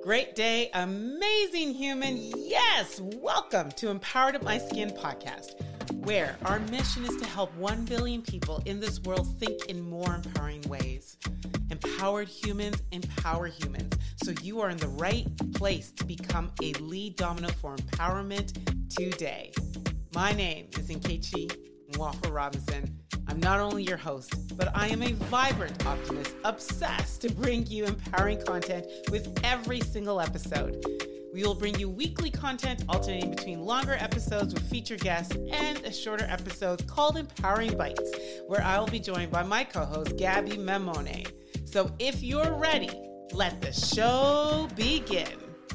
Great day, amazing human. Yes, welcome to Empowered Up My Skin podcast, where our mission is to help 1 billion people in this world think in more empowering ways. Empowered humans empower humans. So you are in the right place to become a lead domino for empowerment today. My name is Nkechi Nwafor Robinson. I'm not only your host, but I am a vibrant optimist obsessed to bring you empowering content with every single episode. We will bring you weekly content alternating between longer episodes with featured guests and a shorter episode called Empowering Bites, where I will be joined by my co-host, Gabby Memone. So if you're ready, let the show begin.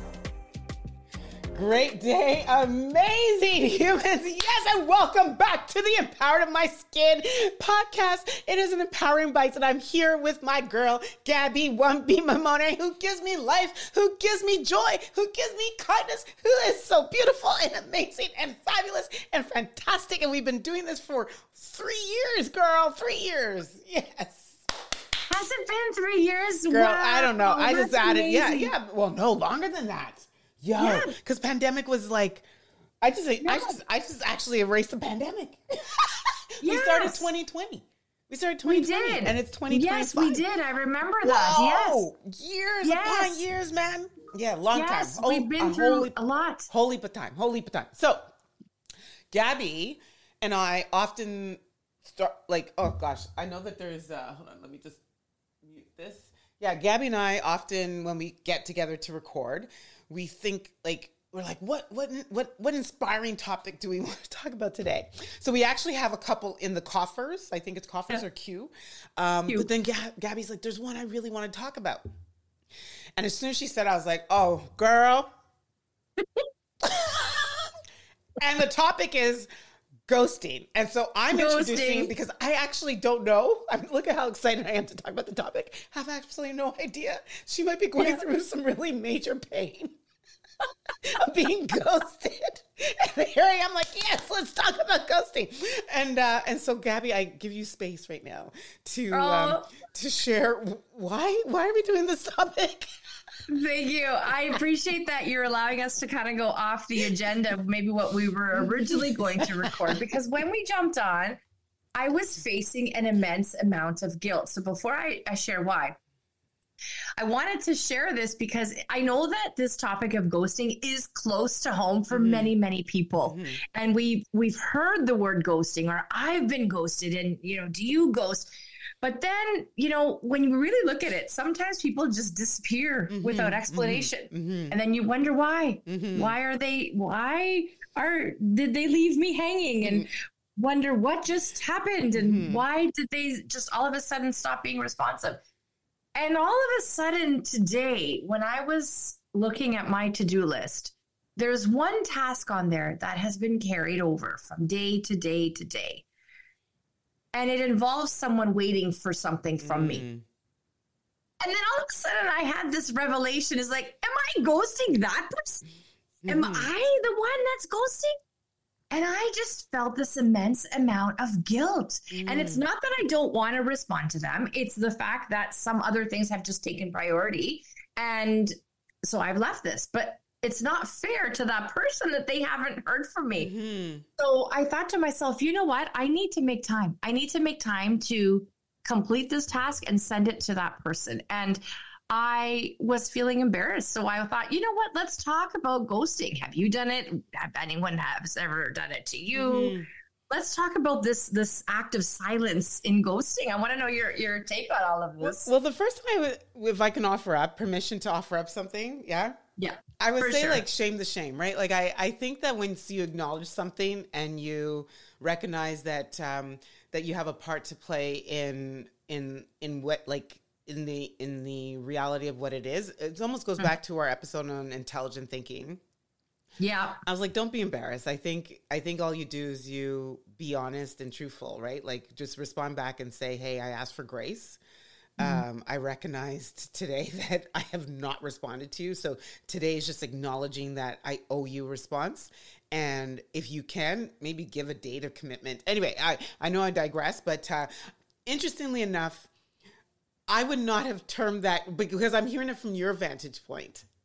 Great day, amazing humans. Yes, and welcome back to the Empowered of My Skin podcast. It is an Empowering Bites, and I'm here with my girl, Gabby Wumby Memone, who gives me life, who gives me joy, who gives me kindness, who is so beautiful and amazing and fabulous and fantastic. And we've been doing this for 3 years, girl, 3 years. Yes. Has it been 3 years? Girl, wow. I don't know. I just added, amazing. yeah. Well, no, longer than that. Yeah, because pandemic was like, I just actually erased the pandemic. We started 2020. We started 2020. We did. And it's 2025. Yes, we did. I remember that. Whoa, Yes. Years upon years, man. Yeah, long time. We've been through a lot. Whole heap of time. So, Gabby and I often start like, oh gosh, I know that there's, hold on, let me just mute this. Yeah, Gabby and I often, when we get together to record, we think like, we're like, what inspiring topic do we want to talk about today? So we actually have a couple in the coffers. I think it's coffers or Q. But then Gabby's like, there's one I really want to talk about. And as soon as she said, I was like, oh, girl. And the topic is ghosting. And so I'm introducing, because I actually don't know. Look at how excited I am to talk about the topic. I have absolutely no idea. She might be going through some really major pain of being ghosted. And here I am like, yes, let's talk about ghosting. And so Gabby, I give you space right now to share why are we doing this topic? Thank you. I appreciate that you're allowing us to kind of go off the agenda of maybe what we were originally going to record, because when we jumped on, I was facing an immense amount of guilt. So before I share why, I wanted to share this because I know that this topic of ghosting is close to home for many, many people. Mm-hmm. And we've heard the word ghosting, or I've been ghosted, and, do you ghost? But then, when you really look at it, sometimes people just disappear without explanation. Mm-hmm. And then you wonder why. Mm-hmm. Did they leave me hanging? And wonder what just happened, and why did they just all of a sudden stop being responsive? And all of a sudden today, when I was looking at my to-do list, there's one task on there that has been carried over from day to day to day. And it involves someone waiting for something from me. And then all of a sudden I had this revelation, is like, am I ghosting that person? Am I the one that's ghosting? And I just felt this immense amount of guilt. And it's not that I don't want to respond to them. It's the fact that some other things have just taken priority. And so I've left this. But it's not fair to that person that they haven't heard from me. Mm-hmm. So I thought to myself, you know what? I need to make time. I need to make time to complete this task and send it to that person. And I was feeling embarrassed. So I thought, you know what? Let's talk about ghosting. Have you done it? Have anyone has ever done it to you? Mm-hmm. Let's talk about this act of silence in ghosting. I want to know your take on all of this. Well, the first time, if I can offer up permission to offer up something, yeah, I would say like shame the shame, right? Like I think that once you acknowledge something and you recognize that that you have a part to play in what, like, in the reality of what it is, it almost goes back to our episode on intelligent thinking. Yeah. I was like, don't be embarrassed. I think all you do is you be honest and truthful, right? Like, just respond back and say, hey, I asked for grace. I recognized today that I have not responded to you. So today is just acknowledging that I owe you a response. And if you can, maybe give a date of commitment. Anyway, I know I digress, but interestingly enough, I would not have termed that, because I'm hearing it from your vantage point.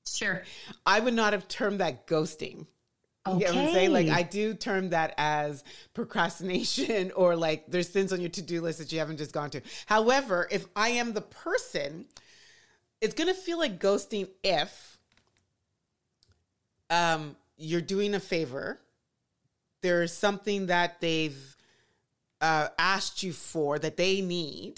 Sure. I would not have termed that ghosting. You Okay. get what I'm saying? Like, I do term that as procrastination, or like there's things on your to-do list that you haven't just gone to. However, if I am the person, it's going to feel like ghosting if you're doing a favor. There's something that they've asked you for that they need.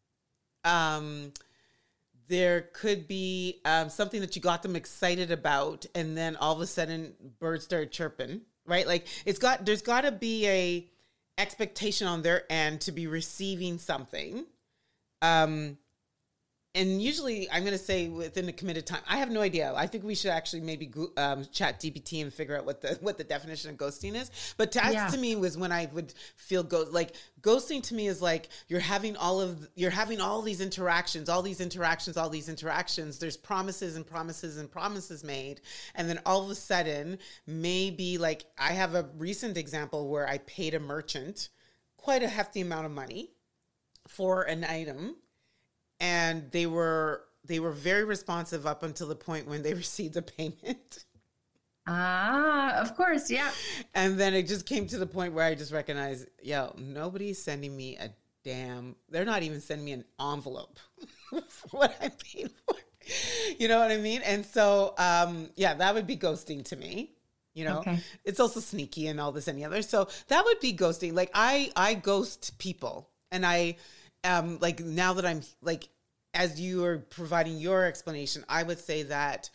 There could be something that you got them excited about, and then all of a sudden birds started chirping, right? Like there's got to be a expectation on their end to be receiving something. And usually I'm going to say within a committed time. I have no idea. I think we should actually maybe chat GPT and figure out what the definition of ghosting is. But to me was when I would feel like ghosting to me is like you're having all these interactions. There's promises and promises and promises made. And then all of a sudden, maybe like I have a recent example where I paid a merchant quite a hefty amount of money for an item. And they were very responsive up until the point when they received the payment. Of course, yeah. And then it just came to the point where I just recognized, nobody's sending me a damn, they're not even sending me an envelope for what I paid for. You know what I mean? And so, that would be ghosting to me. You know, It's also sneaky and all this and the other. So that would be ghosting. Like I ghost people, and I like now that I'm like, as you are providing your explanation, I would say that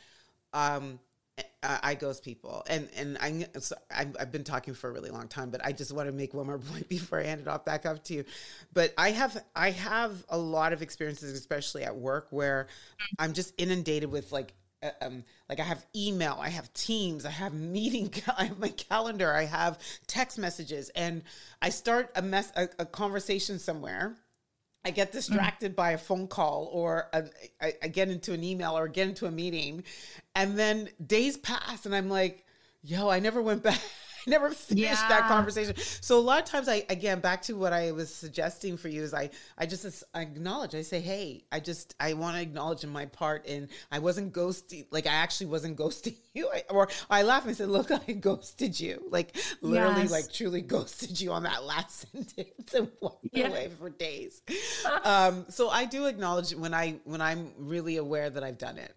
I ghost people, and I've been talking for a really long time, but I just want to make one more point before I hand it off back up to you. But I have a lot of experiences, especially at work, where I'm just inundated with like I have email, I have Teams, I have I have my calendar, I have text messages, and I start a conversation somewhere. I get distracted by a phone call, or I get into an email or get into a meeting, and then days pass and I'm like, I never went back. I never finished that conversation. So a lot of times back to what I was suggesting for you is I acknowledge. I say, hey, I want to acknowledge in my part, and I wasn't ghosting. Like I actually wasn't ghosting you. I laugh and said, look, I ghosted you. Like literally, like truly ghosted you on that last sentence and walked away for days. So I do acknowledge when I'm really aware that I've done it.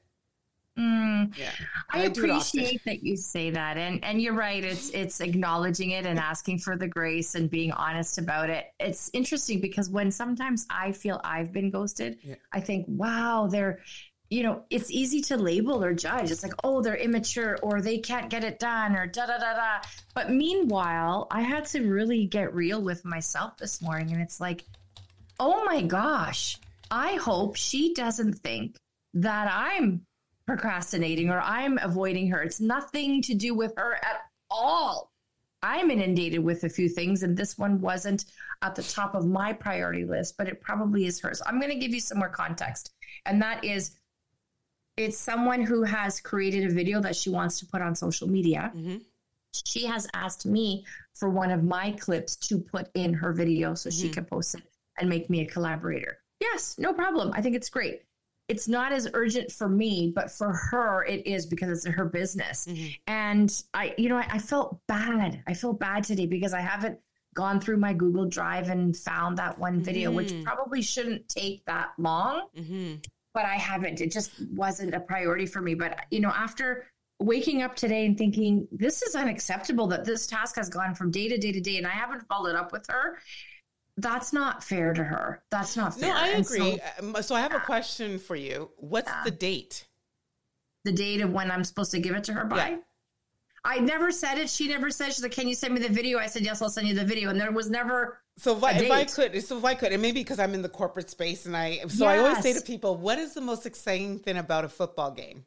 I appreciate that you say that, and you're right. It's acknowledging it and asking for the grace and being honest about it. It's interesting because when sometimes I feel I've been ghosted, I think, wow, it's easy to label or judge. It's like, oh, they're immature, or they can't get it done, or da da da da. But meanwhile, I had to really get real with myself this morning, and it's like, oh my gosh, I hope she doesn't think that I'm procrastinating or I'm avoiding her. It's nothing to do with her at all. I'm inundated with a few things, and this one wasn't at the top of my priority list, but it probably is hers. I'm going to give you some more context, and that is, it's someone who has created a video that she wants to put on social media. Mm-hmm. She has asked me for one of my clips to put in her video so she can post it and make me a collaborator. Yes, no problem. I think it's great. It's not as urgent for me, but for her, it is, because it's her business. Mm-hmm. And I felt bad. I feel bad today because I haven't gone through my Google Drive and found that one video, which probably shouldn't take that long, but I haven't. It just wasn't a priority for me. But, after waking up today and thinking, this is unacceptable that this task has gone from day to day to day, and I haven't followed up with her. That's not fair to her. That's not fair. No, I agree. So I have a question for you. What's the date? The date of when I'm supposed to give it to her by? Yeah. I never said it. She never said. She's like, can you send me the video? I said, yes, I'll send you the video. And there was never if I could, and maybe because I'm in the corporate space, and I always say to people, what is the most exciting thing about a football game?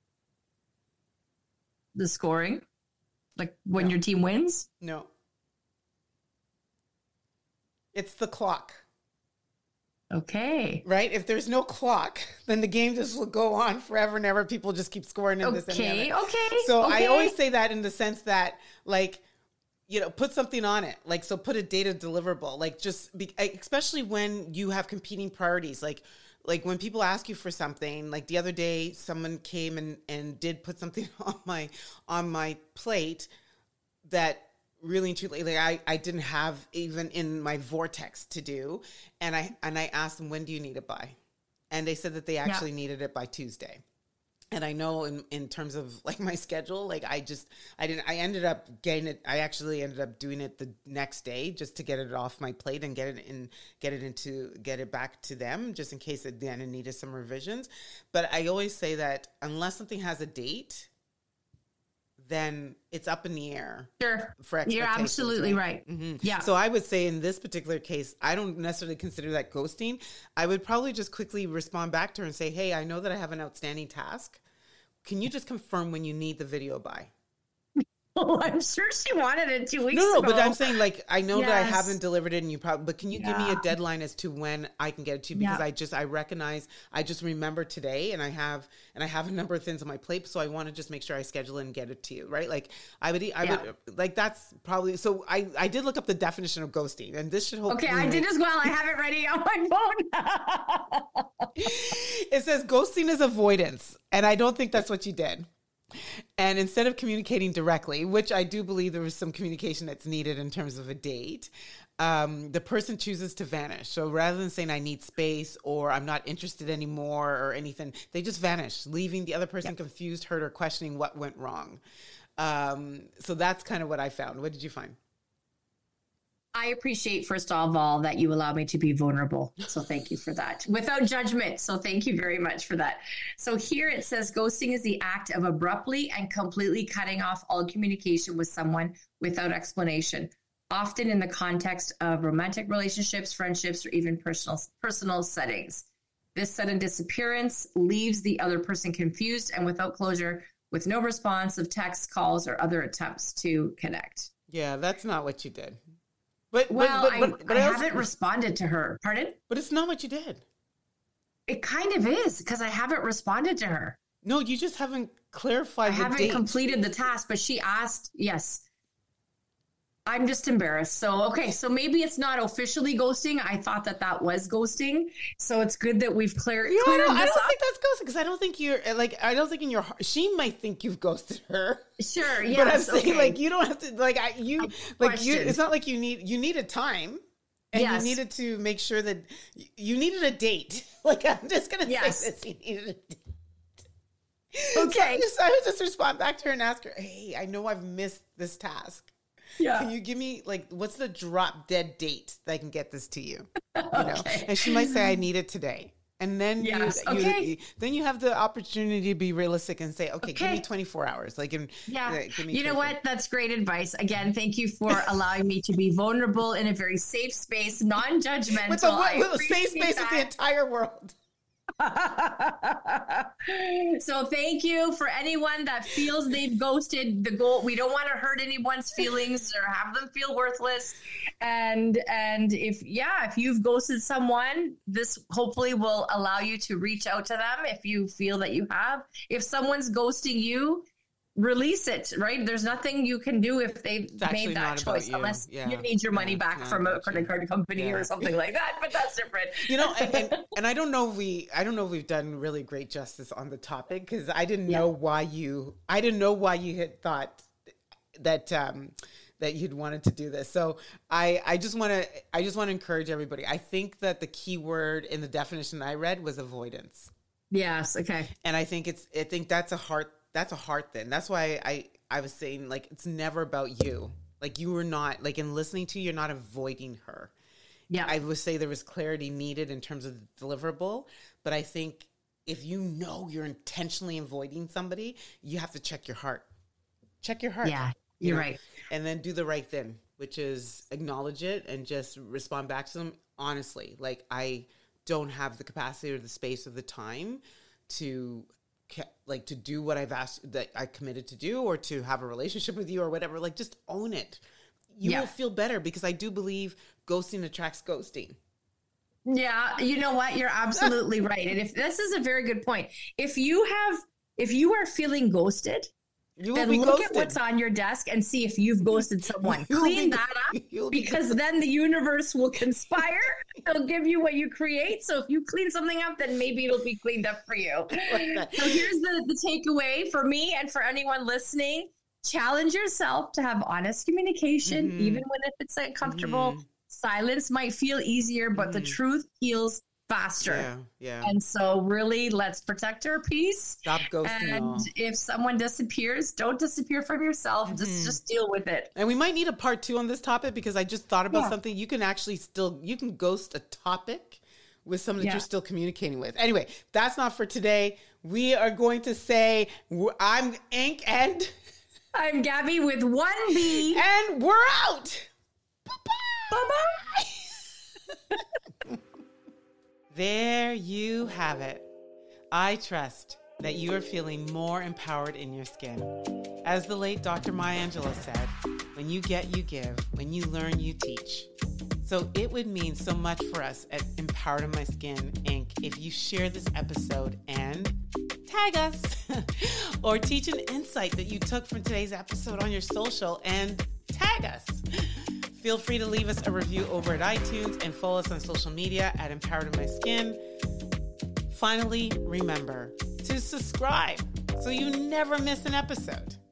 The scoring? Like when your team wins? No. It's the clock. Okay. Right? If there's no clock, then the game just will go on forever and ever. People just keep scoring in this and the other. So I always say that in the sense that, like, put something on it. Like, so put a data deliverable. Like, especially when you have competing priorities. Like like when people ask you for something, like the other day, someone came and did put something on my plate that really and truly, like I didn't have even in my vortex to do. And I asked them, when do you need it by? And they said that they actually needed it by Tuesday. And I know in terms of like my schedule, like I ended up getting it. I actually ended up doing it the next day just to get it off my plate and get it back to them just in case it then needed some revisions. But I always say that unless something has a date, then it's up in the air. Sure. For expectations. You're absolutely right. Mm-hmm. Yeah. So I would say in this particular case, I don't necessarily consider that ghosting. I would probably just quickly respond back to her and say, hey, I know that I have an outstanding task. Can you just confirm when you need the video by? Oh, I'm sure she wanted it 2 weeks No, ago. but I'm saying like, I know that I Yes. haven't delivered it and you probably, but can you give me a deadline as to when I can get it to you? Because I recognize, I just remember today and I have a number of things on my plate. So I want to just make sure I schedule it and get it to you. Right. Like I would like, that's probably, so I did look up the definition of ghosting and this should hopefully. Okay. I did as well. I have it ready on my phone. It says ghosting is avoidance. And I don't think that's what you did. And instead of communicating directly, which I do believe there was some communication that's needed in terms of a date, the person chooses to vanish. So rather than saying I need space or I'm not interested anymore or anything, they just vanish, leaving the other person confused, hurt, or questioning what went wrong. So that's kind of what I found. What did you find? I appreciate, first of all, that you allow me to be vulnerable. So thank you for that. Without judgment. So thank you very much for that. So here it says ghosting is the act of abruptly and completely cutting off all communication with someone without explanation, often in the context of romantic relationships, friendships, or even personal settings. This sudden disappearance leaves the other person confused and without closure, with no response of texts, calls, or other attempts to connect. Yeah, that's not what you did. But I haven't responded to her. Pardon? But it's not what you did. It kind of is because I haven't responded to her. No, you just haven't clarified. I haven't completed the task, but she asked. Yes. I'm just embarrassed. So, okay. So maybe it's not officially ghosting. I thought that was ghosting. So it's good that we've cleared this up. I don't think that's ghosting because I don't think you're like, I don't think in your heart, she might think you've ghosted her. Sure. Yes. But I'm saying like, you don't have to it's not like you needed time and you needed to make sure that you needed a date. Like, I'm just going to say this. You needed a date. Okay. So I would just respond back to her and ask her, hey, I know I've missed this task. Yeah. Can you give me what's the drop dead date that I can get this to you? You know? And she might say, I need it today. And then then you have the opportunity to be realistic and say, okay, give me 24 hours. Give me you know what? That's great advice. Again, thank you for allowing me to be vulnerable in a very safe space, non-judgmental. With a safe space with the entire world. So thank you for anyone that feels they've ghosted the goal. We don't want to hurt anyone's feelings or have them feel worthless. And if you've ghosted someone, this hopefully will allow you to reach out to them if you feel that you have. If someone's ghosting you, release it, right? There's nothing you can do if they've made that choice unless you need your money back from a credit card company or something like that, but that's different. You know, and I don't know if we've done really great justice on the topic because I didn't know why you had thought that that you'd wanted to do this. So I just want to encourage everybody. I think that the key word in the definition I read was avoidance. Yes. Okay. And I think that's a heart thing. That's why I was saying it's never about you. Like you were not in listening to you, you're not avoiding her. Yeah. I would say there was clarity needed in terms of the deliverable, but I think if you know you're intentionally avoiding somebody, you have to check your heart. Check your heart. Yeah. You're right. And then do the right thing, which is acknowledge it and just respond back to them honestly. Like I don't have the capacity or the space or the time to do what I've asked that I committed to do or to have a relationship with you or whatever. Just own it. You will feel better because I do believe ghosting attracts ghosting. Yeah. You know what? You're absolutely right. And if this is a very good point, if you are feeling ghosted, then look at what's on your desk and see if you've ghosted someone. Clean that up, because then the universe will conspire. It'll give you what you create. So if you clean something up, then maybe it'll be cleaned up for you. So here's the takeaway for me and for anyone listening. Challenge yourself to have honest communication, even when if it's uncomfortable. Silence might feel easier, but the truth heals faster. Yeah. And so really, let's protect our peace. Stop ghosting. And if someone disappears, don't disappear from yourself. Just deal with it. And we might need a part 2 on this topic, because I just thought about something. You can actually you can ghost a topic with someone that you're still communicating with. Anyway, that's not for today. We are going to say, I'm Ink and I'm Gabby with 1B. And we're out. Bye-bye. Bye-bye. There you have it. I trust that you are feeling more empowered in your skin. As the late Dr. Maya Angelou said, when you get, you give. When you learn, you teach. So it would mean so much for us at Empowered in My Skin, Inc. if you share this episode and tag us or teach an insight that you took from today's episode on your social and tag us. Feel free to leave us a review over at iTunes and follow us on social media at Empowered in My Skin. Finally, remember to subscribe so you never miss an episode.